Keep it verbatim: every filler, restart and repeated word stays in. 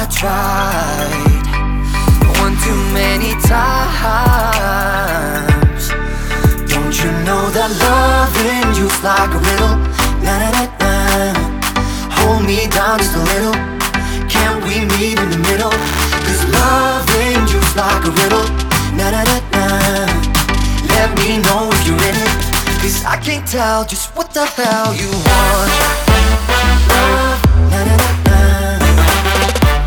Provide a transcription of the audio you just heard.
I tried one too many times. Don't you know that loving you's like a riddle? Na na na na. Hold me down just a little. Can't we meet in the middle? Cause loving you's like a riddle. Na na na na. Let me know if you're in it. Cause I can't tell just what the hell you want.